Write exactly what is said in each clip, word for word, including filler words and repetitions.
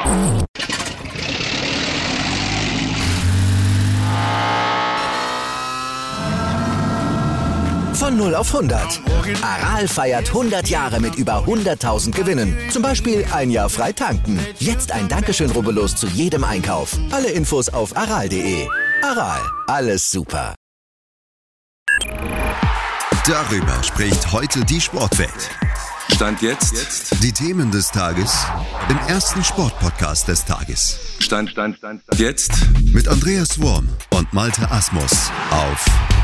Von null auf hundert. Aral feiert hundert Jahre mit über hunderttausend Gewinnen. Zum Beispiel ein Jahr frei tanken. Jetzt ein Dankeschön, rubbellos zu jedem Einkauf. Alle Infos auf aral punkt de. Aral, alles super. Darüber spricht heute die Sportwelt. Stand jetzt. Die Themen des Tages im ersten Sportpodcast des Tages. Stand, Stand, Stand, Stand. Jetzt. Mit Andreas Worm und Malte Asmus auf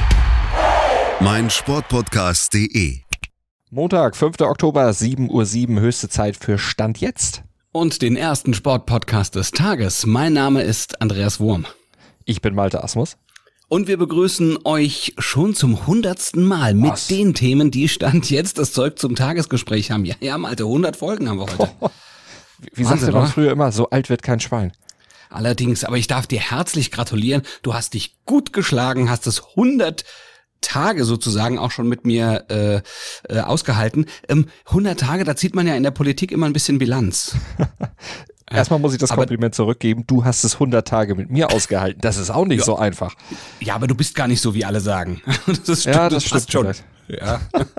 meinsportpodcast punkt de. Montag, fünfter Oktober, sieben Uhr sieben, höchste Zeit für Stand jetzt. Und den ersten Sportpodcast des Tages. Mein Name ist Andreas Worm. Ich bin Malte Asmus. Und wir begrüßen euch schon zum hundertsten Mal mit Was? den Themen, die Stand jetzt das Zeug zum Tagesgespräch haben. Ja, ja, Malte, hundert Folgen haben wir heute. Wie, wie sagte man früher immer, so alt wird kein Schwein. Allerdings, aber ich darf dir herzlich gratulieren. Du hast dich gut geschlagen, hast es hundert Tage sozusagen auch schon mit mir äh, äh, ausgehalten. Ähm, hundert Tage, da zieht man ja in der Politik immer ein bisschen Bilanz. Erstmal muss ich das aber, Kompliment zurückgeben. Du hast es hundert Tage mit mir ausgehalten. Das ist auch nicht ja, so einfach. Ja, aber du bist gar nicht so, wie alle sagen. Das stimmt, ja, das, das stimmt schon. Vielleicht. Ja.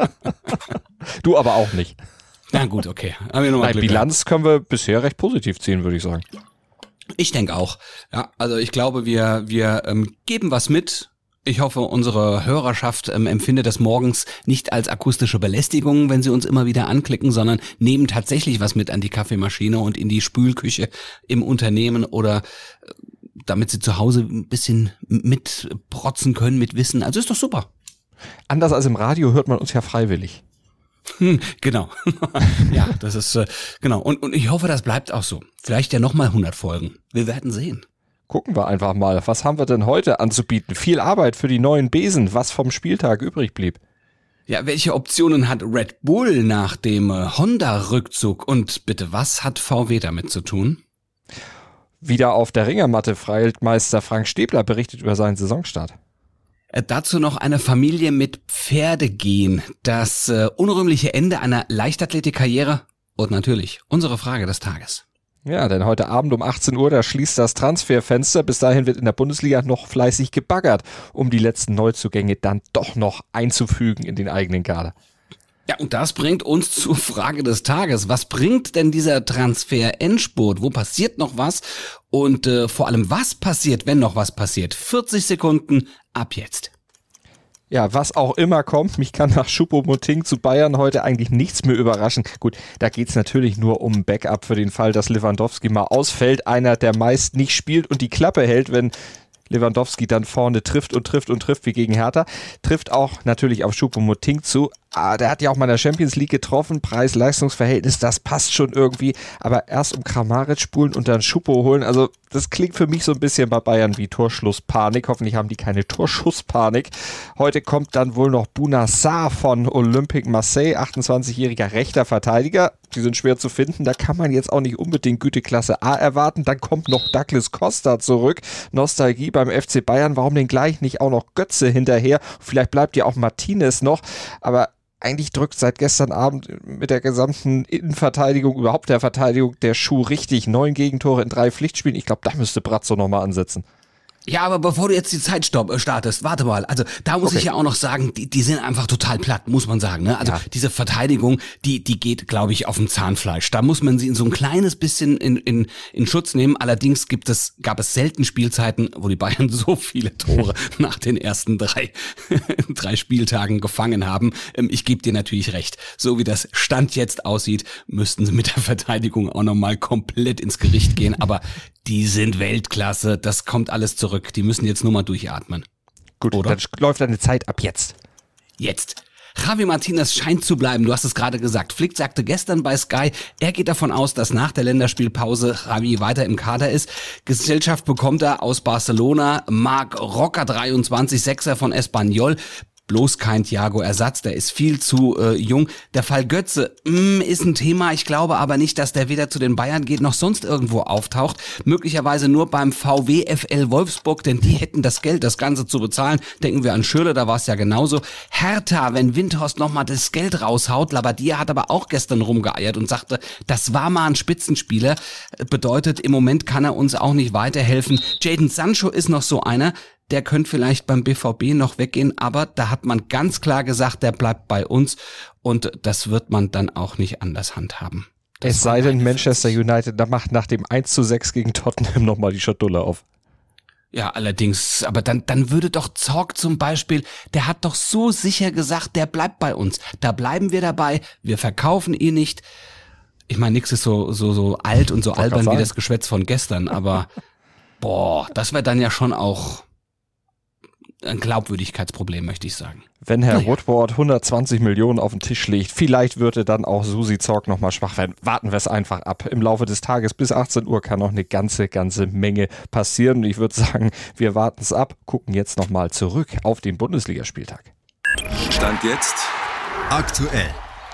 Du aber auch nicht. Na gut, okay. Haben wir noch mal Nein, Glück Bilanz können wir bisher recht positiv ziehen, würde ich sagen. Ich denke auch. Ja, also ich glaube, wir wir ähm, geben was mit. Ich hoffe, unsere Hörerschaft ähm, empfindet das morgens nicht als akustische Belästigung, wenn sie uns immer wieder anklicken, sondern nehmen tatsächlich was mit an die Kaffeemaschine und in die Spülküche im Unternehmen oder äh, damit sie zu Hause ein bisschen mitprotzen können mit Wissen. Also ist doch super. Anders als im Radio hört man uns ja freiwillig. Hm, genau. Ja, das ist, äh, genau. Und, und ich hoffe, das bleibt auch so. Vielleicht ja nochmal hundert Folgen. Wir werden sehen. Gucken wir einfach mal, was haben wir denn heute anzubieten? Viel Arbeit für die neuen Besen, was vom Spieltag übrig blieb. Ja, welche Optionen hat Red Bull nach dem äh, Honda-Rückzug? Und bitte, was hat V W damit zu tun? Wieder auf der Ringermatte, Weltmeister Frank Stäbler berichtet über seinen Saisonstart. Äh, dazu noch eine Familie mit Pferdegehen, das äh, unrühmliche Ende einer Leichtathletikkarriere und natürlich unsere Frage des Tages. Ja, denn heute Abend um achtzehn Uhr, da schließt das Transferfenster. Bis dahin wird in der Bundesliga noch fleißig gebaggert, um die letzten Neuzugänge dann doch noch einzufügen in den eigenen Kader. Ja, und das bringt uns zur Frage des Tages. Was bringt denn dieser Transfer-Endspurt? Wo passiert noch was? Und äh, vor allem, was passiert, wenn noch was passiert? vierzig Sekunden ab jetzt. Ja, was auch immer kommt, mich kann nach Choupo-Moting zu Bayern heute eigentlich nichts mehr überraschen. Gut, da geht's natürlich nur um Backup für den Fall, dass Lewandowski mal ausfällt. Einer, der meist nicht spielt und die Klappe hält, wenn Lewandowski dann vorne trifft und trifft und trifft wie gegen Hertha. Trifft auch natürlich auf Choupo-Moting zu. Ah, der hat ja auch mal in der Champions League getroffen. Preis-Leistungs-Verhältnis, das passt schon irgendwie. Aber erst um Kramaric spulen und dann Choupo holen. Also das klingt für mich so ein bisschen bei Bayern wie Torschlusspanik. Hoffentlich haben die keine Torschusspanik. Heute kommt dann wohl noch Bouna Sarr von Olympique Marseille, achtundzwanzigjähriger rechter Verteidiger. Die sind schwer zu finden. Da kann man jetzt auch nicht unbedingt Güteklasse A erwarten. Dann kommt noch Douglas Costa zurück. Nostalgie beim F C Bayern. Warum denn gleich nicht auch noch Götze hinterher? Vielleicht bleibt ja auch Martinez noch. Aber eigentlich drückt seit gestern Abend mit der gesamten Innenverteidigung, überhaupt der Verteidigung, der Schuh richtig. Neun Gegentore in drei Pflichtspielen. Ich glaube, da müsste Brazzo nochmal ansetzen. Ja, aber bevor du jetzt die Zeit stopp, äh, startest, warte mal. Also da muss Okay. ich ja auch noch sagen, die, die sind einfach total platt, muss man sagen. Ne? Also Ja. diese Verteidigung, die die geht, glaube ich, auf dem Zahnfleisch. Da muss man sie in so ein kleines bisschen in, in, in Schutz nehmen. Allerdings gibt es, gab es selten Spielzeiten, wo die Bayern so viele Tore nach den ersten drei, drei Spieltagen gefangen haben. Ähm, ich gebe dir natürlich recht. So wie das Stand jetzt aussieht, müssten sie mit der Verteidigung auch nochmal komplett ins Gericht gehen. Aber die sind Weltklasse, das kommt alles zurück. Die müssen jetzt nur mal durchatmen. Gut, Oder? dann läuft deine Zeit ab jetzt. Jetzt. Javi Martinez scheint zu bleiben, du hast es gerade gesagt. Flick sagte gestern bei Sky, er geht davon aus, dass nach der Länderspielpause Javi weiter im Kader ist. Gesellschaft bekommt er aus Barcelona, Marc Roca, dreiundzwanzig, Sechser von Espanyol. bloß kein Thiago-Ersatz, der ist viel zu äh, jung. Der Fall Götze mh, ist ein Thema, ich glaube aber nicht, dass der weder zu den Bayern geht, noch sonst irgendwo auftaucht. Möglicherweise nur beim VfL Wolfsburg, denn die hätten das Geld, das Ganze zu bezahlen. Denken wir an Schürrle, da war es ja genauso. Hertha, wenn Windhorst nochmal das Geld raushaut, Labbadia hat aber auch gestern rumgeeiert und sagte, das war mal ein Spitzenspieler. Bedeutet, im Moment kann er uns auch nicht weiterhelfen. Jadon Sancho ist noch so einer, der könnte vielleicht beim B V B noch weggehen, aber da hat man ganz klar gesagt, der bleibt bei uns und das wird man dann auch nicht anders handhaben. Das es sei denn, Manchester United da macht nach dem eins zu sechs gegen Tottenham nochmal die Schatulle auf. Ja, allerdings, aber dann, dann würde doch Zorc zum Beispiel, der hat doch so sicher gesagt, der bleibt bei uns. Da bleiben wir dabei, wir verkaufen ihn nicht. Ich meine, nix ist so, so, so alt und so Doch, albern wie das Geschwätz von gestern, aber boah, das wäre dann ja schon auch ein Glaubwürdigkeitsproblem, möchte ich sagen. Wenn Herr naja. Woodward hundertzwanzig Millionen auf den Tisch legt, vielleicht würde dann auch Susi Zorc nochmal schwach werden. Warten wir es einfach ab. Im Laufe des Tages bis achtzehn Uhr kann noch eine ganze, ganze Menge passieren. Und ich würde sagen, wir warten es ab, gucken jetzt nochmal zurück auf den Bundesligaspieltag. Stand jetzt Aktuell.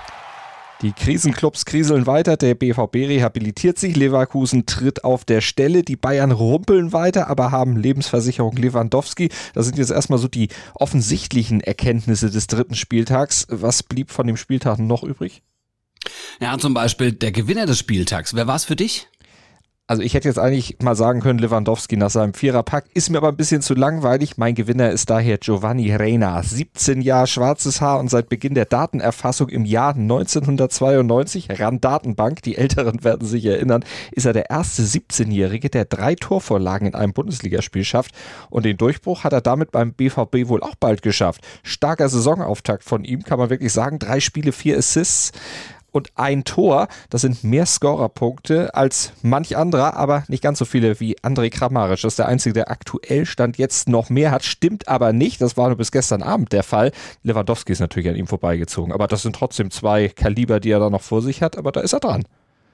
Die Krisenclubs kriseln weiter, der B V B rehabilitiert sich, Leverkusen tritt auf der Stelle, die Bayern rumpeln weiter, aber haben Lebensversicherung Lewandowski. Das sind jetzt erstmal so die offensichtlichen Erkenntnisse des dritten Spieltags. Was blieb von dem Spieltag noch übrig? Ja, zum Beispiel der Gewinner des Spieltags. Wer war es für dich? Also ich hätte jetzt eigentlich mal sagen können, Lewandowski nach seinem Viererpack, ist mir aber ein bisschen zu langweilig. Mein Gewinner ist daher Giovanni Reina, siebzehn Jahre schwarzes Haar und seit Beginn der Datenerfassung im Jahr neunzehnhundertzweiundneunzig, RAN-Datenbank, die Älteren werden sich erinnern, ist er der erste siebzehnjährige, der drei Torvorlagen in einem Bundesligaspiel schafft und den Durchbruch hat er damit beim B V B wohl auch bald geschafft. Starker Saisonauftakt von ihm, kann man wirklich sagen, drei Spiele, vier Assists. Und ein Tor, das sind mehr Scorerpunkte als manch anderer, aber nicht ganz so viele wie Andrej Kramaric. Das ist der Einzige, der aktuell Stand jetzt noch mehr hat, stimmt aber nicht. Das war nur bis gestern Abend der Fall. Lewandowski ist natürlich an ihm vorbeigezogen, aber das sind trotzdem zwei Kaliber, die er da noch vor sich hat, aber da ist er dran.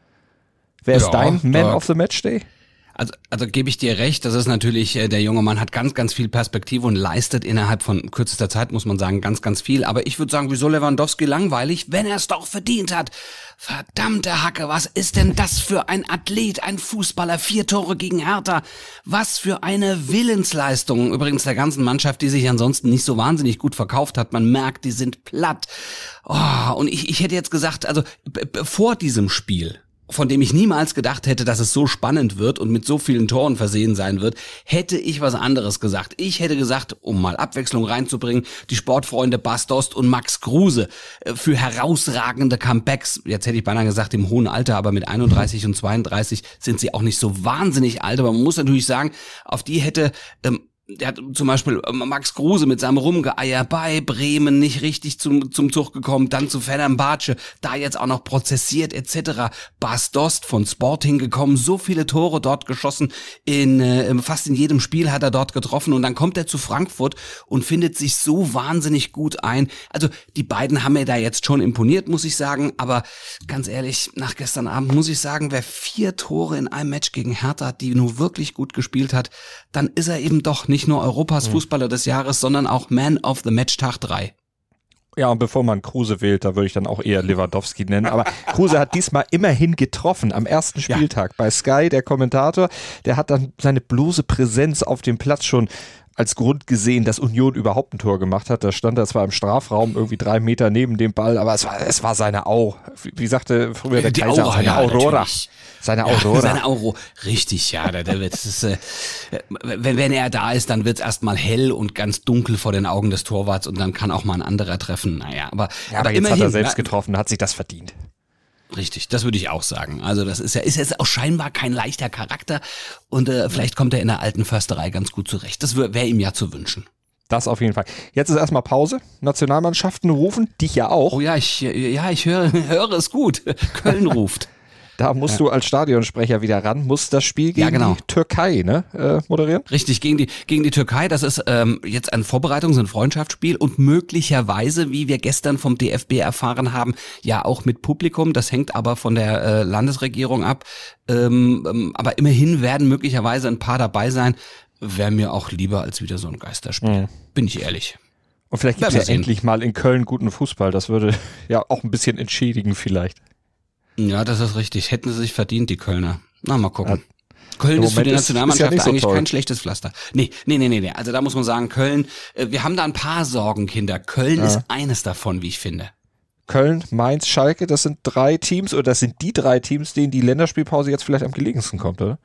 Wer ist ja, dein Man of the Match Day? Also, also gebe ich dir recht, das ist natürlich, äh, der junge Mann hat ganz, ganz viel Perspektive und leistet innerhalb von kürzester Zeit, muss man sagen, ganz, ganz viel. Aber ich würde sagen, wieso Lewandowski langweilig, wenn er es doch verdient hat? Verdammte Hacke, was ist denn das für ein Athlet, ein Fußballer, vier Tore gegen Hertha? Was für eine Willensleistung, übrigens der ganzen Mannschaft, die sich ansonsten nicht so wahnsinnig gut verkauft hat. Man merkt, die sind platt. Oh, und ich, ich hätte jetzt gesagt, also b- b- vor diesem Spiel, von dem ich niemals gedacht hätte, dass es so spannend wird und mit so vielen Toren versehen sein wird, hätte ich was anderes gesagt. Ich hätte gesagt, um mal Abwechslung reinzubringen, die Sportfreunde Bas Dost und Max Kruse für herausragende Comebacks. Jetzt hätte ich beinahe gesagt, im hohen Alter, aber mit einunddreißig und zweiunddreißig sind sie auch nicht so wahnsinnig alt. Aber man muss natürlich sagen, auf die hätte... Ähm, Der hat zum Beispiel Max Kruse mit seinem Rumgeeier bei Bremen nicht richtig zum zum Zug gekommen, dann zu Fenerbahce, da jetzt auch noch prozessiert et cetera. Bas Dost von Sporting gekommen, so viele Tore dort geschossen, in äh, fast in jedem Spiel hat er dort getroffen und dann kommt er zu Frankfurt und findet sich so wahnsinnig gut ein. Also die beiden haben mir da jetzt schon imponiert, muss ich sagen, aber ganz ehrlich, nach gestern Abend muss ich sagen, wer vier Tore in einem Match gegen Hertha hat, die nur wirklich gut gespielt hat, dann ist er eben doch nicht Nicht nur Europas Fußballer des Jahres, sondern auch Man of the Match Tag drei. Ja, und bevor man Kruse wählt, da würde ich dann auch eher Lewandowski nennen. Aber Kruse hat diesmal immerhin getroffen am ersten Spieltag. Ja. Bei Sky, der Kommentator, der hat dann seine bloße Präsenz auf dem Platz schon als Grund gesehen, dass Union überhaupt ein Tor gemacht hat. Da stand er zwar im Strafraum irgendwie drei Meter neben dem Ball, aber es war, es war seine Au. Wie sagte früher der Die Kaiser, Aura, seine ja, Aurora. Natürlich. Seine ja, Aurora. Seine Aurora. Richtig, ja. Der, der wird, das ist, äh, wenn, wenn er da ist, dann wird es erstmal hell und ganz dunkel vor den Augen des Torwarts und dann kann auch mal ein anderer treffen. Naja, aber, ja, aber, aber jetzt immerhin, hat er selbst getroffen, hat sich das verdient. Richtig, das würde ich auch sagen. Also das ist ja ist jetzt auch scheinbar kein leichter Charakter und äh, vielleicht kommt er in der alten Försterei ganz gut zurecht. Das wäre ihm ja zu wünschen. Das auf jeden Fall. Jetzt ist erstmal Pause. Nationalmannschaften rufen, dich ja auch. Oh ja, ich, ja, ich höre, höre es gut. Köln ruft. Da musst ja. du als Stadionsprecher wieder ran, musst das Spiel gegen ja, genau. die Türkei ne, äh, moderieren? Richtig, gegen die gegen die Türkei. Das ist ähm, jetzt ein Vorbereitungs- und Freundschaftsspiel und möglicherweise, wie wir gestern vom D F B erfahren haben, ja auch mit Publikum. Das hängt aber von der äh, Landesregierung ab. Ähm, ähm, aber immerhin werden möglicherweise ein paar dabei sein. Wäre mir auch lieber als wieder so ein Geisterspiel. Mhm. Bin ich ehrlich. Und vielleicht gibt es ja endlich mal in Köln guten Fußball. Das würde ja auch ein bisschen entschädigen vielleicht. Ja, das ist richtig. Hätten sie sich verdient, die Kölner. Na, mal gucken. Ja. Köln ist Moment für die Nationalmannschaft ist, ist ja eigentlich so kein schlechtes Pflaster. Nee, nee, nee, nee, nee. Also da muss man sagen, Köln, wir haben da ein paar Sorgenkinder. Köln ja. ist eines davon, wie ich finde. Köln, Mainz, Schalke, das sind drei Teams oder das sind die drei Teams, denen die Länderspielpause jetzt vielleicht am gelegensten kommt, oder?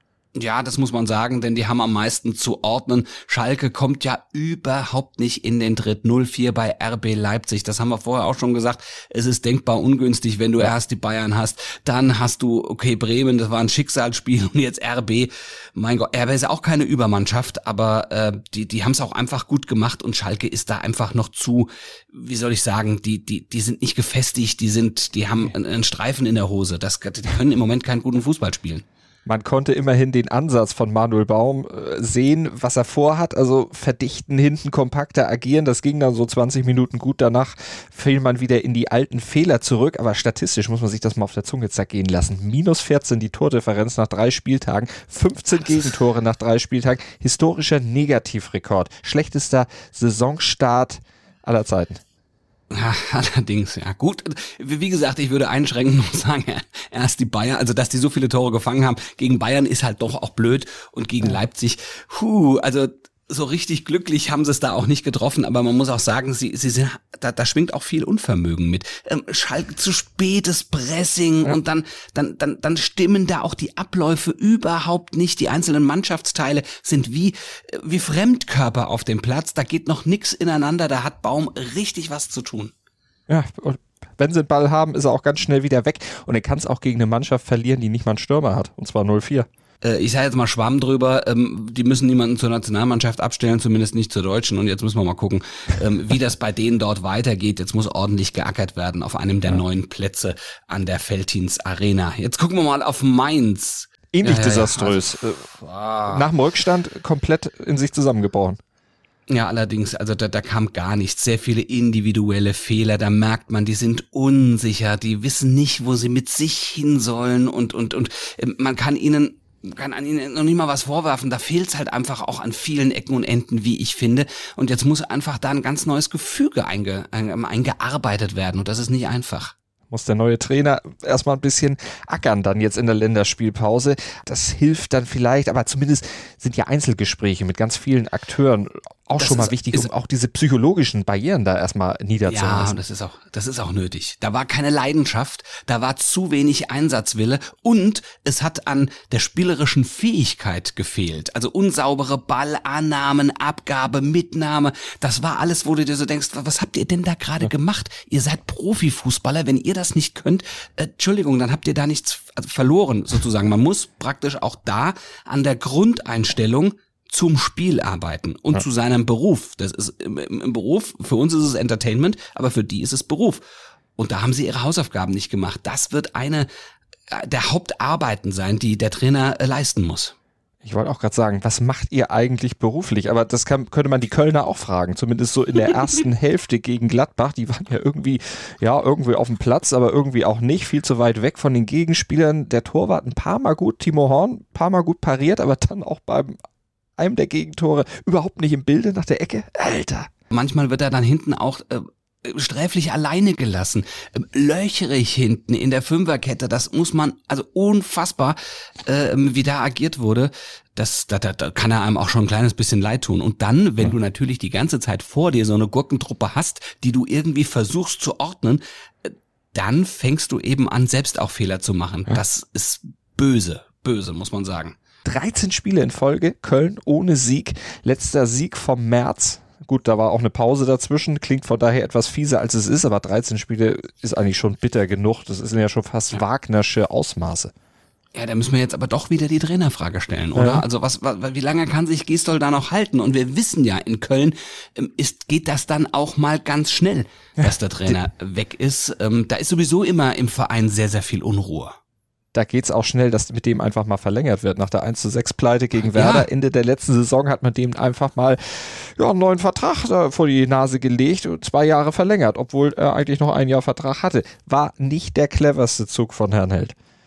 Ja, das muss man sagen, denn die haben am meisten zu ordnen. Schalke kommt ja überhaupt nicht in den Tritt. null vier bei R B Leipzig. Das haben wir vorher auch schon gesagt. Es ist denkbar ungünstig, wenn du erst die Bayern hast. Dann hast du, okay, Bremen, das war ein Schicksalsspiel und jetzt R B. Mein Gott, R B ist ja auch keine Übermannschaft, aber äh, die die haben es auch einfach gut gemacht und Schalke ist da einfach noch zu, wie soll ich sagen, die die die sind nicht gefestigt, die sind, die haben einen Streifen in der Hose. Das, die können im Moment keinen guten Fußball spielen. Man konnte immerhin den Ansatz von Manuel Baum äh, sehen, was er vorhat, also verdichten, hinten kompakter agieren, das ging dann so zwanzig Minuten gut, danach fiel man wieder in die alten Fehler zurück, aber statistisch muss man sich das mal auf der Zunge zergehen lassen. minus vierzehn die Tordifferenz nach drei Spieltagen, fünfzehn Gegentore nach drei Spieltagen, historischer Negativrekord, schlechtester Saisonstart aller Zeiten. Ja, allerdings, ja gut. Wie gesagt, ich würde einschränken und sagen, erst die Bayern, also dass die so viele Tore gefangen haben, gegen Bayern ist halt doch auch blöd und gegen Leipzig, huh, also so richtig glücklich haben sie es da auch nicht getroffen, aber man muss auch sagen, sie sie sind, da, da schwingt auch viel Unvermögen mit. Ähm, Schalke zu spätes Pressing ja. und dann dann dann dann stimmen da auch die Abläufe überhaupt nicht. Die einzelnen Mannschaftsteile sind wie wie Fremdkörper auf dem Platz. Da geht noch nichts ineinander. Da hat Baum richtig was zu tun. Ja, und wenn sie den Ball haben, ist er auch ganz schnell wieder weg und er kann es auch gegen eine Mannschaft verlieren, die nicht mal einen Stürmer hat, und zwar null vier. Ich sage jetzt mal Schwamm drüber, ähm, die müssen niemanden zur Nationalmannschaft abstellen, zumindest nicht zur Deutschen. Und jetzt müssen wir mal gucken, ähm, wie das bei denen dort weitergeht. Jetzt muss ordentlich geackert werden auf einem der ja. neuen Plätze an der Veltins Arena. Jetzt gucken wir mal auf Mainz. Ähnlich ja, desaströs. Ja, ja. Also, nach dem Rückstand komplett in sich zusammengebrochen. Ja, allerdings, also da, da kam gar nichts. Sehr viele individuelle Fehler, da merkt man, die sind unsicher, die wissen nicht, wo sie mit sich hin sollen und, und, und man kann ihnen kann an ihnen noch nicht mal was vorwerfen, da fehlt's halt einfach auch an vielen Ecken und Enden, wie ich finde. Und jetzt muss einfach da ein ganz neues Gefüge einge, eingearbeitet werden und das ist nicht einfach. Muss der neue Trainer erstmal ein bisschen ackern dann jetzt in der Länderspielpause. Das hilft dann vielleicht, aber zumindest sind ja Einzelgespräche mit ganz vielen Akteuren auch das schon mal wichtig, um auch diese psychologischen Barrieren da erstmal niederzulassen. Ja, das ist auch, das ist auch nötig. Da war keine Leidenschaft, da war zu wenig Einsatzwille und es hat an der spielerischen Fähigkeit gefehlt. Also unsaubere Ballannahmen, Abgabe, Mitnahme, das war alles, wo du dir so denkst, was habt ihr denn da gerade ja. gemacht? Ihr seid Profifußballer, wenn ihr das nicht könnt, äh, Entschuldigung, dann habt ihr da nichts also verloren sozusagen. Man muss praktisch auch da an der Grundeinstellung zum Spiel arbeiten und ja. zu seinem Beruf. Das ist im, im Beruf, für uns ist es Entertainment, aber für die ist es Beruf. Und da haben sie ihre Hausaufgaben nicht gemacht. Das wird eine der Hauptarbeiten sein, die der Trainer leisten muss. Ich wollte auch gerade sagen, was macht ihr eigentlich beruflich? Aber das kann, könnte man die Kölner auch fragen, zumindest so in der ersten Hälfte gegen Gladbach. Die waren ja irgendwie, ja, irgendwie auf dem Platz, aber irgendwie auch nicht, viel zu weit weg von den Gegenspielern. Der Torwart ein paar Mal gut, Timo Horn, ein paar Mal gut pariert, aber dann auch beim einem der Gegentore überhaupt nicht im Bilde nach der Ecke. Alter. Manchmal wird er dann hinten auch äh, sträflich alleine gelassen. Ähm, löcherig hinten in der Fünferkette. Das muss man, also unfassbar, äh, wie da agiert wurde. Das, da, da, da kann er einem auch schon ein kleines bisschen leid tun. Und dann, wenn ja. du natürlich die ganze Zeit vor dir so eine Gurkentruppe hast, die du irgendwie versuchst zu ordnen, äh, dann fängst du eben an, selbst auch Fehler zu machen. Ja. Das ist böse, böse, muss man sagen. dreizehn Spiele in Folge, Köln ohne Sieg, letzter Sieg vom März. Gut, da war auch eine Pause dazwischen, klingt von daher etwas fieser als es ist, aber dreizehn Spiele ist eigentlich schon bitter genug. Das sind ja schon fast ja. Wagnersche Ausmaße. Ja, da müssen wir jetzt aber doch wieder die Trainerfrage stellen, oder? Ja. Also was, was, wie lange kann sich Gisdol da noch halten? Und wir wissen ja, in Köln ist, geht das dann auch mal ganz schnell, dass der Trainer ja. weg ist. Ähm, da ist sowieso immer im Verein sehr, sehr viel Unruhe. Da geht's auch schnell, dass mit dem einfach mal verlängert wird. Nach der eins zu sechs Pleite gegen Werder, ja. Ende der letzten Saison hat man dem einfach mal ja, einen neuen Vertrag da vor die Nase gelegt und zwei Jahre verlängert, obwohl er eigentlich noch ein Jahr Vertrag hatte. War nicht der cleverste Zug von Herrn Held.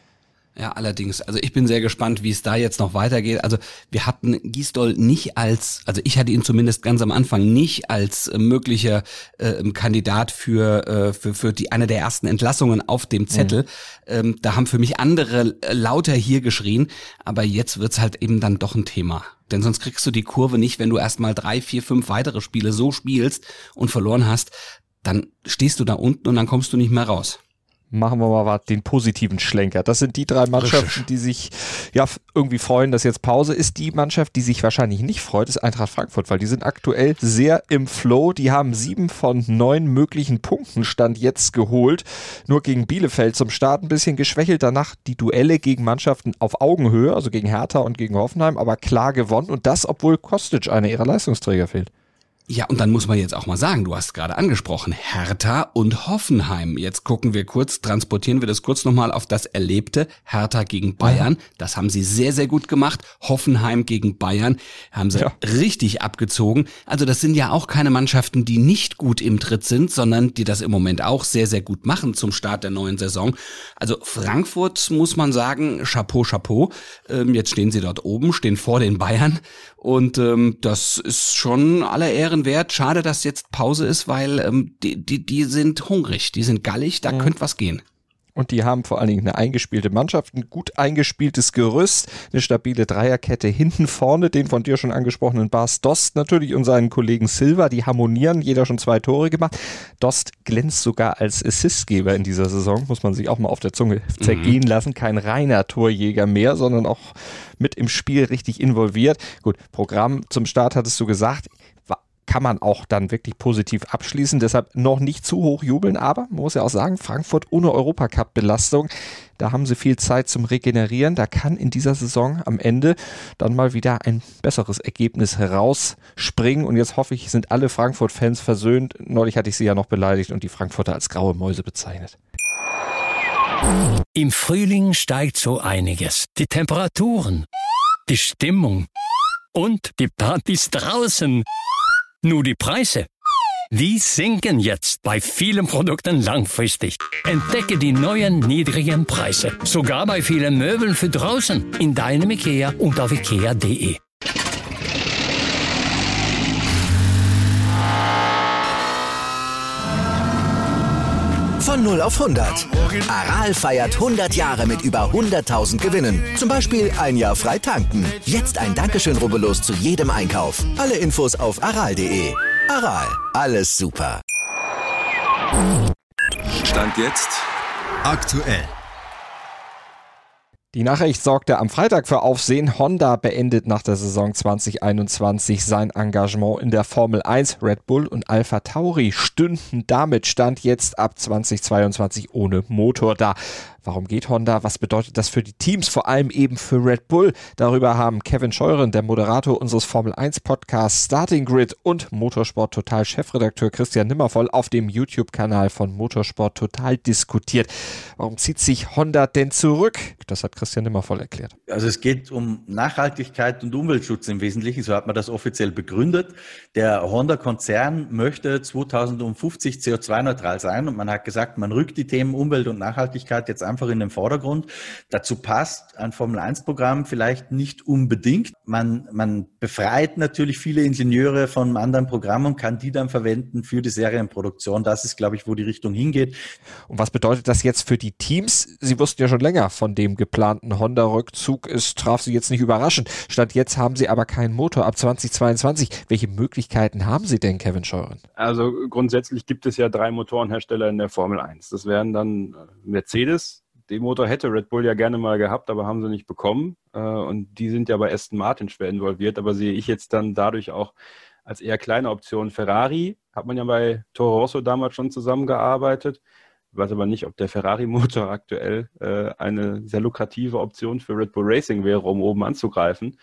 Ja, allerdings. Also ich bin sehr gespannt, wie es da jetzt noch weitergeht. Also wir hatten Gisdol nicht als, also ich hatte ihn zumindest ganz am Anfang nicht als äh, möglicher äh, Kandidat für, äh, für für die eine der ersten Entlassungen auf dem Zettel. Mhm. Ähm, da haben für mich andere äh, lauter hier geschrien, aber jetzt wird's halt eben dann doch ein Thema. Denn sonst kriegst du die Kurve nicht, wenn du erst mal drei, vier, fünf weitere Spiele so spielst und verloren hast, dann stehst du da unten und dann kommst du nicht mehr raus. Machen wir mal den positiven Schlenker. Das sind die drei Mannschaften, die sich ja irgendwie freuen, dass jetzt Pause ist. Die Mannschaft, die sich wahrscheinlich nicht freut, ist Eintracht Frankfurt, weil die sind aktuell sehr im Flow. Die haben sieben von neun möglichen Punkten Stand jetzt geholt. Nur gegen Bielefeld zum Start ein bisschen geschwächelt. Danach die Duelle gegen Mannschaften auf Augenhöhe, also gegen Hertha und gegen Hoffenheim, aber klar gewonnen. Und das, obwohl Kostic, einer ihrer Leistungsträger, fehlt. Ja, und dann muss man jetzt auch mal sagen, du hast gerade angesprochen, Hertha und Hoffenheim. Jetzt gucken wir kurz, transportieren wir das kurz nochmal auf das Erlebte. Hertha gegen Bayern, das haben sie sehr, sehr gut gemacht. Hoffenheim gegen Bayern haben sie ja richtig abgezogen. Also das sind ja auch keine Mannschaften, die nicht gut im Tritt sind, sondern die das im Moment auch sehr, sehr gut machen zum Start der neuen Saison. Also Frankfurt, muss man sagen, Chapeau, Chapeau. Ähm, jetzt stehen sie dort oben, stehen vor den Bayern. Und ähm, das ist schon aller Ehren wert. Schade, dass jetzt Pause ist, weil ähm, die, die, die sind hungrig, die sind gallig, da mhm. könnte was gehen. Und die haben vor allen Dingen eine eingespielte Mannschaft, ein gut eingespieltes Gerüst, eine stabile Dreierkette hinten vorne, den von dir schon angesprochenen Bas Dost natürlich und seinen Kollegen Silva, die harmonieren, jeder schon zwei Tore gemacht. Dost glänzt sogar als Assistgeber in dieser Saison, muss man sich auch mal auf der Zunge zergehen mhm. lassen. Kein reiner Torjäger mehr, sondern auch mit im Spiel richtig involviert. Gut, Programm zum Start hattest du gesagt, kann man auch dann wirklich positiv abschließen. Deshalb noch nicht zu hoch jubeln, aber man muss ja auch sagen, Frankfurt ohne Europacup-Belastung, da haben sie viel Zeit zum Regenerieren. Da kann in dieser Saison am Ende dann mal wieder ein besseres Ergebnis herausspringen. Und jetzt hoffe ich, sind alle Frankfurt-Fans versöhnt. Neulich hatte ich sie ja noch beleidigt und die Frankfurter als graue Mäuse bezeichnet. Im Frühling steigt so einiges. Die Temperaturen, die Stimmung und die Partys draußen. Nur die Preise, die sinken jetzt bei vielen Produkten langfristig. Entdecke die neuen niedrigen Preise, sogar bei vielen Möbeln für draußen, in deinem IKEA und auf ikea punkt de. Von null auf hundert. Aral feiert hundert Jahre mit über hunderttausend Gewinnen. Zum Beispiel ein Jahr frei tanken. Jetzt ein Dankeschön, rubbellos zu jedem Einkauf. Alle Infos auf aral punkt de. Aral, alles super. Stand jetzt aktuell. Die Nachricht sorgte am Freitag für Aufsehen. Honda beendet nach der Saison zwanzig einundzwanzig sein Engagement in der Formel eins. Red Bull und Alpha Tauri stünden damit Stand jetzt ab zwanzig zweiundzwanzig ohne Motor da. Warum geht Honda? Was bedeutet das für die Teams? Vor allem eben für Red Bull. Darüber haben Kevin Scheuren, der Moderator unseres Formel eins Podcasts Starting Grid und Motorsport Total Chefredakteur Christian Nimmervoll auf dem YouTube-Kanal von Motorsport Total diskutiert. Warum zieht sich Honda denn zurück? Das hat Christian Nimmervoll erklärt. Also es geht um Nachhaltigkeit und Umweltschutz im Wesentlichen. So hat man das offiziell begründet. Der Honda-Konzern möchte zweitausendfünfzig C O zwei neutral sein und man hat gesagt, man rückt die Themen Umwelt und Nachhaltigkeit jetzt einfach in den Vordergrund. Dazu passt ein Formel eins Programm vielleicht nicht unbedingt. Man, man befreit natürlich viele Ingenieure von einem anderen Programm und kann die dann verwenden für die Serienproduktion. Das ist, glaube ich, wo die Richtung hingeht. Und was bedeutet das jetzt für die Teams? Sie wussten ja schon länger von dem geplanten Honda-Rückzug. Es traf sie jetzt nicht überraschend. Statt jetzt haben sie aber keinen Motor ab zwanzig zweiundzwanzig. Welche Möglichkeiten haben sie denn, Kevin Scheuren? Also grundsätzlich gibt es ja drei Motorenhersteller in der Formel eins. Das wären dann Mercedes. Den Motor hätte Red Bull ja gerne mal gehabt, aber haben sie nicht bekommen. Und die sind ja bei Aston Martin schwer involviert. Aber sehe ich jetzt dann dadurch auch als eher kleine Option. Ferrari hat man ja bei Toro Rosso damals schon zusammengearbeitet. Ich weiß aber nicht, ob der Ferrari-Motor aktuell eine sehr lukrative Option für Red Bull Racing wäre, um oben anzugreifen.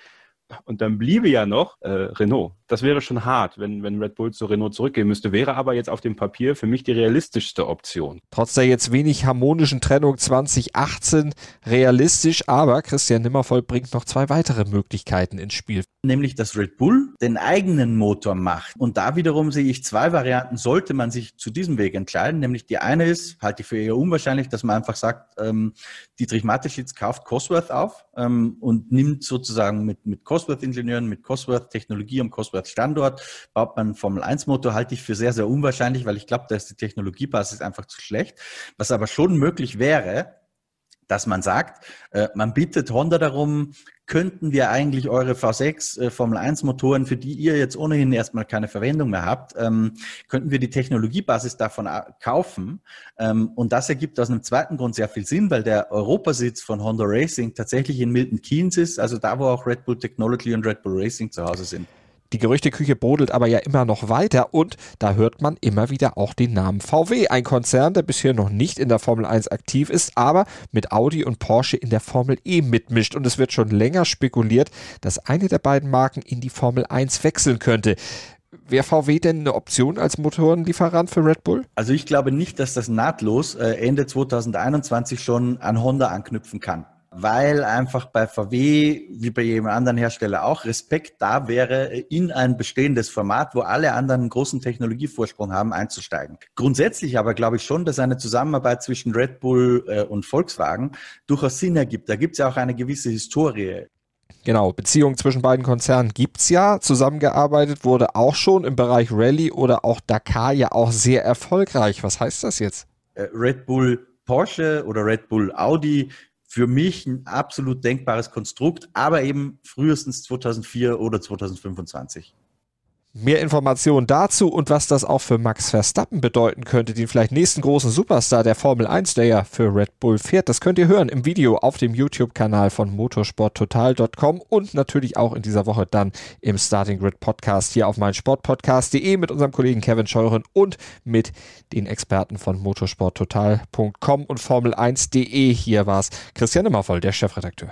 Und dann bliebe ja noch äh, Renault. Das wäre schon hart, wenn, wenn Red Bull zu Renault zurückgehen müsste. Wäre aber jetzt auf dem Papier für mich die realistischste Option. Trotz der jetzt wenig harmonischen Trennung zwanzig achtzehn realistisch, aber Christian Nimmervoll bringt noch zwei weitere Möglichkeiten ins Spiel. Nämlich, dass Red Bull den eigenen Motor macht. Und da wiederum sehe ich zwei Varianten, sollte man sich zu diesem Weg entscheiden. Nämlich die eine ist, halte ich für eher unwahrscheinlich, dass man einfach sagt, ähm, Dietrich Mateschitz kauft Cosworth auf ähm, und nimmt sozusagen mit, mit Cosworth-Ingenieuren, mit Cosworth-Technologie am Cosworth-Standort, baut man einen Formel eins Motor, halte ich für sehr, sehr unwahrscheinlich, weil ich glaube, da ist die Technologiebasis einfach zu schlecht. Was aber schon möglich wäre, dass man sagt, äh, man bittet Honda darum, könnten wir eigentlich eure V sechs äh, Formel eins Motoren, für die ihr jetzt ohnehin erstmal keine Verwendung mehr habt, ähm, könnten wir die Technologiebasis davon a- kaufen. Ähm, und das ergibt aus einem zweiten Grund sehr viel Sinn, weil der Europasitz von Honda Racing tatsächlich in Milton Keynes ist, also da, wo auch Red Bull Technology und Red Bull Racing zu Hause sind. Die Gerüchteküche brodelt aber ja immer noch weiter und da hört man immer wieder auch den Namen V W. Ein Konzern, der bisher noch nicht in der Formel eins aktiv ist, aber mit Audi und Porsche in der Formel E mitmischt. Und es wird schon länger spekuliert, dass eine der beiden Marken in die Formel eins wechseln könnte. Wäre V W denn eine Option als Motorenlieferant für Red Bull? Also ich glaube nicht, dass das nahtlos äh, Ende zwanzig einundzwanzig schon an Honda anknüpfen kann. Weil einfach bei V W, wie bei jedem anderen Hersteller auch, Respekt da wäre, in ein bestehendes Format, wo alle anderen einen großen Technologievorsprung haben, einzusteigen. Grundsätzlich aber glaube ich schon, dass eine Zusammenarbeit zwischen Red Bull äh, und Volkswagen durchaus Sinn ergibt. Da gibt es ja auch eine gewisse Historie. Genau, Beziehungen zwischen beiden Konzernen gibt's ja. Zusammengearbeitet wurde auch schon im Bereich Rallye oder auch Dakar ja auch sehr erfolgreich. Was heißt das jetzt? Äh, Red Bull Porsche oder Red Bull Audi, für mich ein absolut denkbares Konstrukt, aber eben frühestens zweitausendvier oder zweitausendfünfundzwanzig. Mehr Informationen dazu und was das auch für Max Verstappen bedeuten könnte, den vielleicht nächsten großen Superstar der Formel eins, der ja für Red Bull fährt, das könnt ihr hören im Video auf dem YouTube-Kanal von motorsporttotal punkt com und natürlich auch in dieser Woche dann im Starting Grid Podcast hier auf meinsportpodcast punkt de mit unserem Kollegen Kevin Scheuren und mit den Experten von motorsporttotal punkt com und Formel eins punkt de. Hier war es Christian Nimmervoll, der Chefredakteur.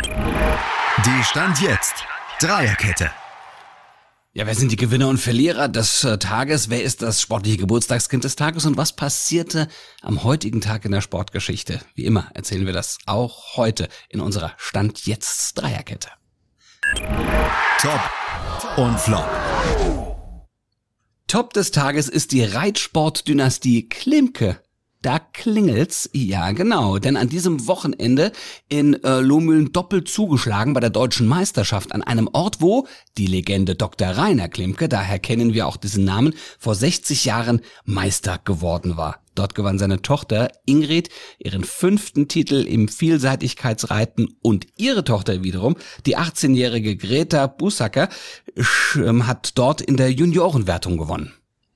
Die Stand jetzt Dreierkette. Ja, wer sind die Gewinner und Verlierer des äh, Tages? Wer ist das sportliche Geburtstagskind des Tages? Und was passierte am heutigen Tag in der Sportgeschichte? Wie immer erzählen wir das auch heute in unserer Stand jetzt Dreierkette. Top und Flop. Top des Tages ist die Reitsportdynastie Klimke. Da klingelt's, ja genau, denn an diesem Wochenende in äh, Lohmühlen doppelt zugeschlagen bei der deutschen Meisterschaft an einem Ort, wo die Legende Doktor Rainer Klimke, daher kennen wir auch diesen Namen, vor sechzig Jahren Meister geworden war. Dort gewann seine Tochter Ingrid ihren fünften Titel im Vielseitigkeitsreiten und ihre Tochter wiederum, die achtzehnjährige Greta Busacker, hat dort in der Juniorenwertung gewonnen.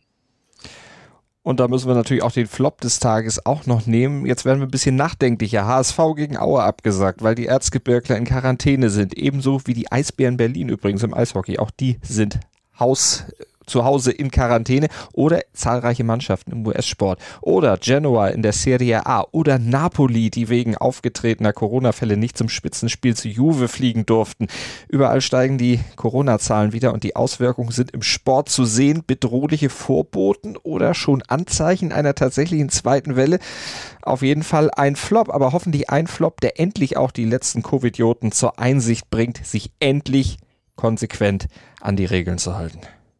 Und da müssen wir natürlich auch den Flop des Tages auch noch nehmen. Jetzt werden wir ein bisschen nachdenklicher. H S V gegen Aue abgesagt, weil die Erzgebirgler in Quarantäne sind. Ebenso wie die Eisbären Berlin übrigens im Eishockey. Auch die sind Haus... zu Hause in Quarantäne oder zahlreiche Mannschaften im U S-Sport oder Genoa in der Serie A oder Napoli, die wegen aufgetretener Corona-Fälle nicht zum Spitzenspiel zu Juve fliegen durften. Überall steigen die Corona-Zahlen wieder und die Auswirkungen sind im Sport zu sehen. Bedrohliche Vorboten oder schon Anzeichen einer tatsächlichen zweiten Welle. Auf jeden Fall ein Flop, aber hoffentlich ein Flop, der endlich auch die letzten Covidioten zur Einsicht bringt, sich endlich konsequent an die Regeln zu halten.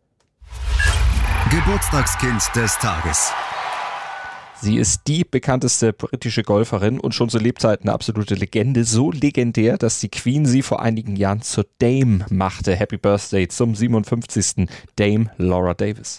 Geburtstagskind des Tages. Sie ist die bekannteste britische Golferin und schon zu Lebzeiten eine absolute Legende. So legendär, dass die Queen sie vor einigen Jahren zur Dame machte. Happy Birthday zum siebenundfünfzigsten Dame Laura Davis.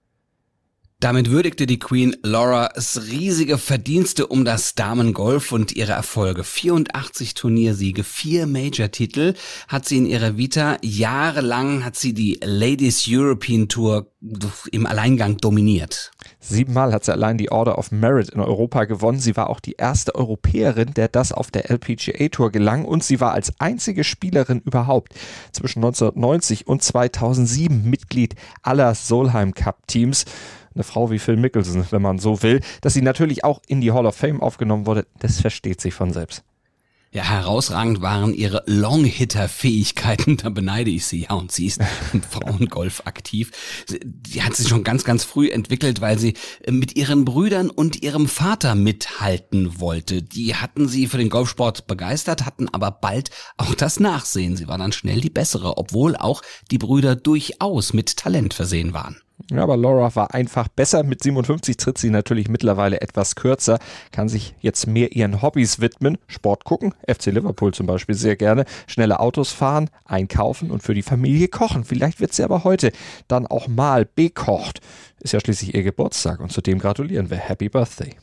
Damit würdigte die Queen Lauras riesige Verdienste um das Damengolf und ihre Erfolge. vierundachtzig Turniersiege, vier Major-Titel hat sie in ihrer Vita. Jahrelang hat sie die Ladies European Tour im Alleingang dominiert. Siebenmal hat sie allein die Order of Merit in Europa gewonnen. Sie war auch die erste Europäerin, der das auf der L P G A Tour gelang. Und sie war als einzige Spielerin überhaupt zwischen neunzehnhundertneunzig und zweitausendsieben Mitglied aller Solheim Cup Teams. Eine Frau wie Phil Mickelson, wenn man so will. Dass sie natürlich auch in die Hall of Fame aufgenommen wurde, das versteht sich von selbst. Ja, herausragend waren ihre Long-Hitter-Fähigkeiten, da beneide ich sie. Ja, und sie ist im Frauengolf aktiv. Die hat sich schon ganz, ganz früh entwickelt, weil sie mit ihren Brüdern und ihrem Vater mithalten wollte. Die hatten sie für den Golfsport begeistert, hatten aber bald auch das Nachsehen. Sie war dann schnell die bessere, obwohl auch die Brüder durchaus mit Talent versehen waren. Ja, aber Laura war einfach besser. Mit siebenundfünfzig tritt sie natürlich mittlerweile etwas kürzer, kann sich jetzt mehr ihren Hobbys widmen. Sport gucken, F C Liverpool zum Beispiel sehr gerne, schnelle Autos fahren, einkaufen und für die Familie kochen. Vielleicht wird sie aber heute dann auch mal bekocht. Ist ja schließlich ihr Geburtstag und zudem gratulieren wir. Happy Birthday.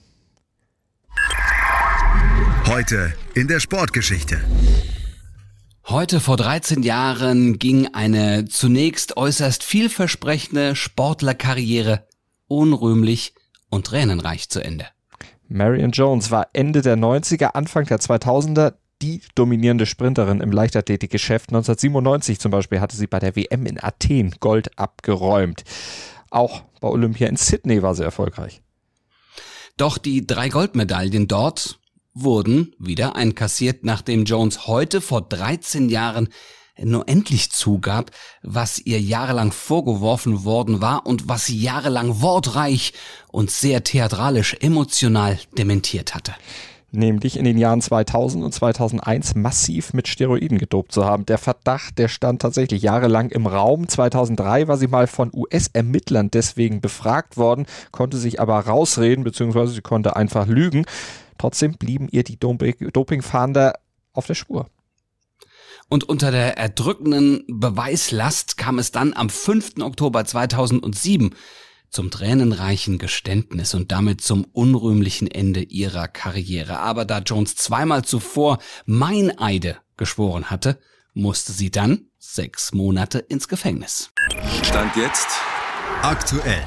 Heute in der Sportgeschichte. Heute vor dreizehn Jahren ging eine zunächst äußerst vielversprechende Sportlerkarriere unrühmlich und tränenreich zu Ende. Marion Jones war Ende der neunziger, Anfang der zweitausender die dominierende Sprinterin im Leichtathletikgeschäft. neunzehnhundertsiebenundneunzig zum Beispiel hatte sie bei der W M in Athen Gold abgeräumt. Auch bei Olympia in Sydney war sie erfolgreich. Doch die drei Goldmedaillen dort wurden wieder einkassiert, nachdem Jones heute vor dreizehn Jahren nur endlich zugab, was ihr jahrelang vorgeworfen worden war und was sie jahrelang wortreich und sehr theatralisch emotional dementiert hatte. Nämlich in den Jahren zweitausend und zweitausendeins massiv mit Steroiden gedopt zu haben. Der Verdacht, der stand tatsächlich jahrelang im Raum. zweitausenddrei war sie mal von U S-Ermittlern deswegen befragt worden, konnte sich aber rausreden, beziehungsweise sie konnte einfach lügen. Trotzdem blieben ihr die Dopingfahnder auf der Spur. Und unter der erdrückenden Beweislast kam es dann am fünften Oktober zweitausendsieben zum tränenreichen Geständnis und damit zum unrühmlichen Ende ihrer Karriere. Aber da Jones zweimal zuvor Meineide geschworen hatte, musste sie dann sechs Monate ins Gefängnis. Stand jetzt aktuell.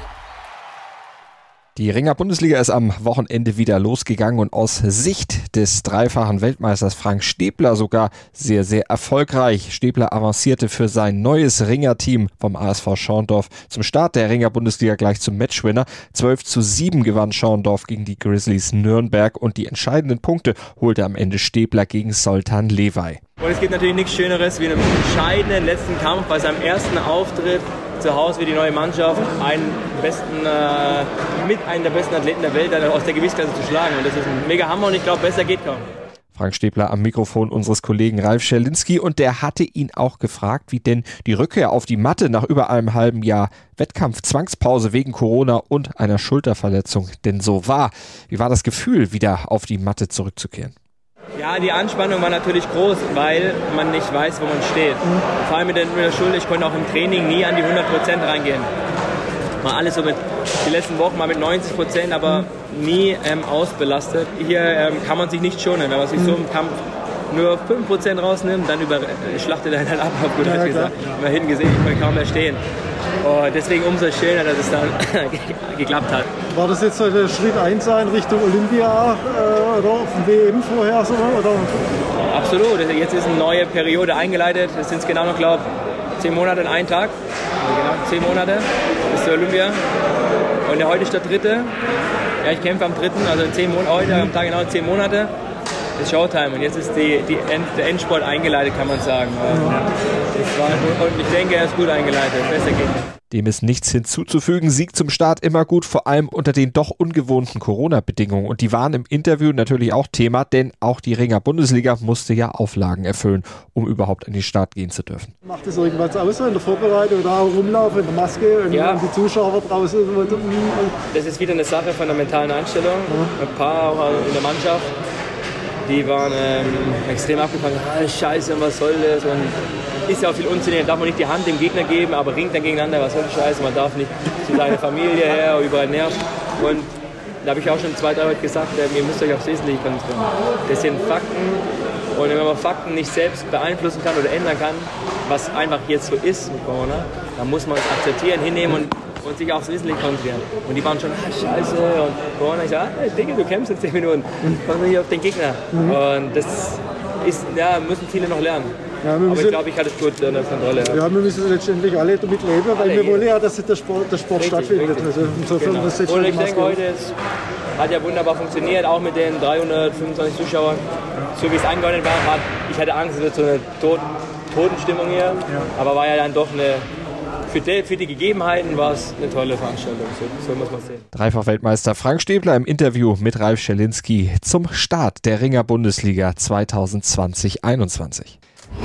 Die Ringer-Bundesliga ist am Wochenende wieder losgegangen und aus Sicht des dreifachen Weltmeisters Frank Stäbler sogar sehr, sehr erfolgreich. Stäbler avancierte für sein neues Ringer-Team vom A S V Schorndorf zum Start der Ringer-Bundesliga gleich zum Matchwinner. zwölf zu sieben gewann Schorndorf gegen die Grizzlies Nürnberg und die entscheidenden Punkte holte am Ende Stäbler gegen Soltan Levay. Und es gibt natürlich nichts Schöneres wie einen entscheidenden letzten Kampf bei seinem ersten Auftritt zu Hause wie die neue Mannschaft, einen besten, äh, mit einem der besten Athleten der Welt aus der Gewichtsklasse zu schlagen. Und das ist ein mega Hammer und ich glaube, besser geht kaum. Frank Stäbler am Mikrofon unseres Kollegen Ralf Scherlinski und der hatte ihn auch gefragt, wie denn die Rückkehr auf die Matte nach über einem halben Jahr Wettkampf, Zwangspause wegen Corona und einer Schulterverletzung denn so war. Wie war das Gefühl, wieder auf die Matte zurückzukehren? Ja, die Anspannung war natürlich groß, weil man nicht weiß, wo man steht. Vor allem mit der, mit der Schulter, ich konnte auch im Training nie an die hundert Prozent reingehen. Mal alles so mit, die letzten Wochen mal mit neunzig Prozent, aber nie ähm, ausbelastet. Hier ähm, kann man sich nicht schonen, wenn man sich so im Kampf nur fünf Prozent rausnimmt, dann über, äh, schlachtet er halt ab, auf gut Deutsch gesagt. Mal hinten gesehen, ich konnte kaum mehr stehen. Und deswegen umso schöner, dass es dann geklappt hat. War das jetzt so der Schritt eins in Richtung Olympia äh, oder auf dem W M vorher? So, oder? Absolut, jetzt ist eine neue Periode eingeleitet. Es sind genau noch, glaube ich, zehn Monate und ein Tag. Also genau, zehn Monate bis zur Olympia. Und heute ist der dritte. Ja, ich kämpfe am dritten, also in zehn Monaten, heute am Tag genau zehn Monate. Ist Showtime und jetzt ist die, die End, der Endspurt eingeleitet, kann man sagen. Das war, und ich denke, er ist gut eingeleitet. Besser geht nicht. Dem ist nichts hinzuzufügen. Sieg zum Start immer gut, vor allem unter den doch ungewohnten Corona-Bedingungen. Und die waren im Interview natürlich auch Thema, denn auch die Ringer-Bundesliga musste ja Auflagen erfüllen, um überhaupt an den Start gehen zu dürfen. Macht das irgendwas aus in der Vorbereitung oder auch rumlaufen in der Maske und ja. die Zuschauer draußen? Das ist wieder eine Sache von der mentalen Einstellung. Ja. Ein paar auch in der Mannschaft. Die waren ähm, extrem abgefangen. Ah, Scheiße, was soll das? Und ist ja auch viel Unsinn, darf man nicht die Hand dem Gegner geben, aber ringt dann gegeneinander, was soll die Scheiße? Man darf nicht zu seiner Familie her, überall nerven. Und da habe ich auch schon zwei, drei Leute gesagt, äh, ihr müsst euch aufs Wesentliche konzentrieren. Das sind Fakten. Und wenn man Fakten nicht selbst beeinflussen kann oder ändern kann, was einfach jetzt so ist mit Corona, dann muss man es akzeptieren, hinnehmen und und sich aufs Wesentliche konzentrieren. Und die waren schon, ah, scheiße, und Corona, ich sage, ah, Digga, du kämpfst in zehn Minuten, konzentriere dich auf den Gegner. Mhm. Und das ist, ja, müssen viele noch lernen. Ja, aber ich glaube, ich hatte es gut unter Kontrolle. Ja. ja, wir müssen letztendlich alle damit leben, weil alle wir wollen ja, dass der Sport, der Sport richtig, stattfindet. Richtig. Also insofern genau. Und ich denke, heute ist hat ja wunderbar funktioniert, auch mit den dreihundertfünfundzwanzig Zuschauern. So wie es angeordnet war, war ich hatte Angst, es wird so eine Tot Totenstimmung hier, ja. aber war ja dann doch eine, für die, für die Gegebenheiten war es eine tolle Veranstaltung, so, so muss man sehen. Dreifach-Weltmeister Frank Stäbler im Interview mit Ralf Schelinski zum Start der Ringer-Bundesliga zwanzig zwanzig einundzwanzig.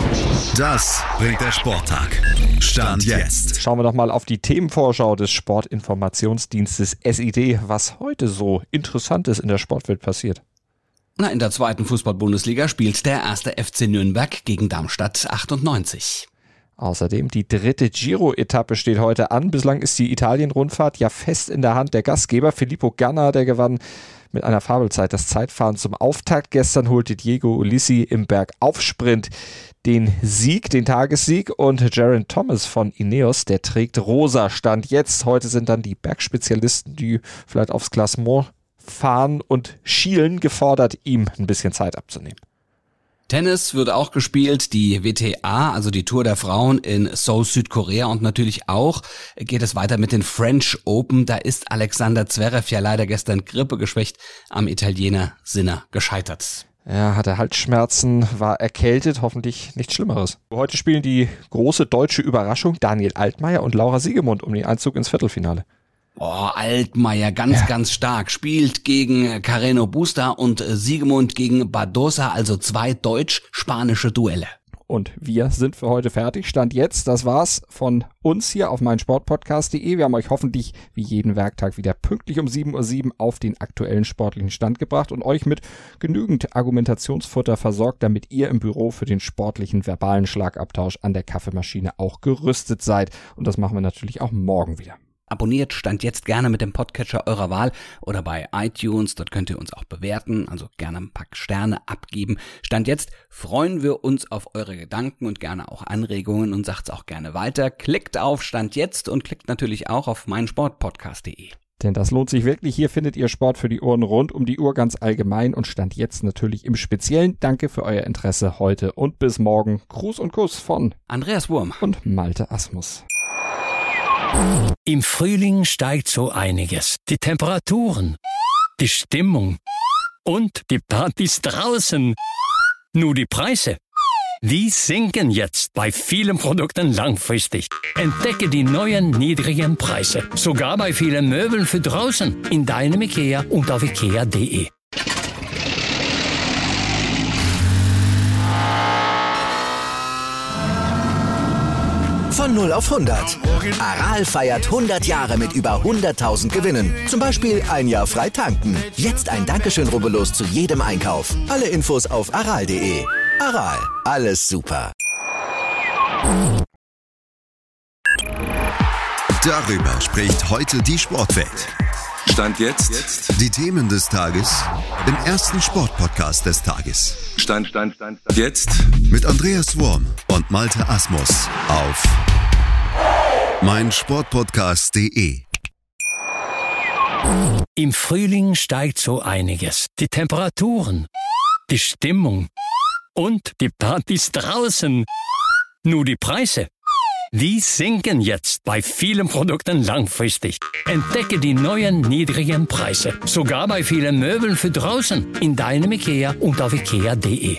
Das bringt der Sporttag. Stand jetzt. Schauen wir doch mal auf die Themenvorschau des Sportinformationsdienstes S I D, was heute so Interessantes in der Sportwelt passiert. Na, in der zweiten Fußball-Bundesliga spielt der erste F C Nürnberg gegen Darmstadt achtundneunzig. Außerdem die dritte Giro-Etappe steht heute an. Bislang ist die Italien-Rundfahrt ja fest in der Hand der Gastgeber. Filippo Ganna, der gewann mit einer Fabelzeit das Zeitfahren zum Auftakt. Gestern holte Diego Ulissi im Bergaufsprint den Sieg, den Tagessieg. Und Geraint Thomas von Ineos, der trägt rosa Stand jetzt. Heute sind dann die Bergspezialisten, die vielleicht aufs Klassement fahren und schielen, gefordert, ihm ein bisschen Zeit abzunehmen. Tennis wird auch gespielt, die W T A, also die Tour der Frauen in Seoul, Südkorea, und natürlich auch geht es weiter mit den French Open. Da ist Alexander Zverev ja leider gestern grippegeschwächt am Italiener Sinner gescheitert. Er hatte Halsschmerzen, war erkältet, hoffentlich nichts Schlimmeres. Heute spielen die große deutsche Überraschung Daniel Altmaier und Laura Siegemund um den Einzug ins Viertelfinale. Boah, Altmaier, ganz, ja. ganz stark. Spielt gegen Carreno Busta und Siegemund gegen Badosa, also zwei deutsch-spanische Duelle. Und wir sind für heute fertig. Stand jetzt, das war's von uns hier auf meinsportpodcast punkt de. Wir haben euch hoffentlich wie jeden Werktag wieder pünktlich um sieben Uhr sieben auf den aktuellen sportlichen Stand gebracht und euch mit genügend Argumentationsfutter versorgt, damit ihr im Büro für den sportlichen verbalen Schlagabtausch an der Kaffeemaschine auch gerüstet seid. Und das machen wir natürlich auch morgen wieder. Abonniert Stand jetzt gerne mit dem Podcatcher eurer Wahl oder bei iTunes, dort könnt ihr uns auch bewerten, also gerne ein paar Sterne abgeben. Stand jetzt freuen wir uns auf eure Gedanken und gerne auch Anregungen und sagt's auch gerne weiter. Klickt auf Stand jetzt und klickt natürlich auch auf meinsportpodcast punkt de. Denn das lohnt sich wirklich. Hier findet ihr Sport für die Ohren rund um die Uhr ganz allgemein und Stand jetzt natürlich im Speziellen. Danke für euer Interesse heute und bis morgen. Gruß und Kuss von Andreas Wurm und Malte Asmus. Im Frühling steigt so einiges. Die Temperaturen, die Stimmung und die Partys draußen. Nur die Preise, die sinken jetzt bei vielen Produkten langfristig. Entdecke die neuen niedrigen Preise. Sogar bei vielen Möbeln für draußen. In deinem IKEA und auf ikea punkt de. Von null auf hundert. Aral feiert hundert Jahre mit über hunderttausend Gewinnen. Zum Beispiel ein Jahr frei tanken. Jetzt ein Dankeschön, rubbellos zu jedem Einkauf. Alle Infos auf aral punkt de. Aral, alles super. Darüber spricht heute die Sportwelt. Stand jetzt. Die Themen des Tages im ersten Sportpodcast des Tages. Stand, Stand, Stand, Stand. Jetzt. Mit Andreas Wurm und Malte Asmus auf meinsportpodcast punkt de. Im Frühling steigt so einiges. Die Temperaturen, die Stimmung und die Partys draußen. Nur die Preise, die sinken jetzt bei vielen Produkten langfristig. Entdecke die neuen niedrigen Preise. Sogar bei vielen Möbeln für draußen. In deinem IKEA und auf ikea punkt de.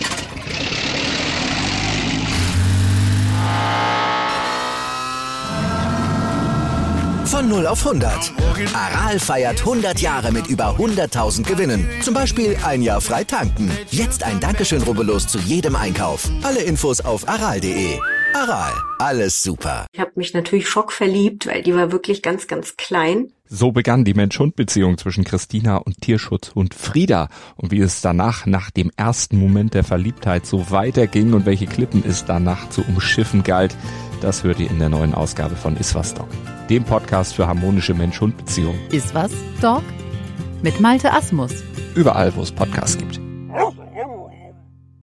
Von null auf hundert. Aral feiert hundert Jahre mit über hunderttausend Gewinnen. Zum Beispiel ein Jahr frei tanken. Jetzt ein Dankeschön, rubbellos zu jedem Einkauf. Alle Infos auf aral punkt de. Aral, alles super. Ich habe mich natürlich schockverliebt, weil die war wirklich ganz, ganz klein. So begann die Mensch-Hund-Beziehung zwischen Christina und Tierschutzhund Frieda. Und wie es danach, nach dem ersten Moment der Verliebtheit, so weiterging und welche Klippen es danach zu umschiffen galt, das hört ihr in der neuen Ausgabe von Iswas Dog, dem Podcast für harmonische Mensch-Hund-Beziehungen. Iswas Dog? Mit Malte Asmus. Überall, wo es Podcasts gibt.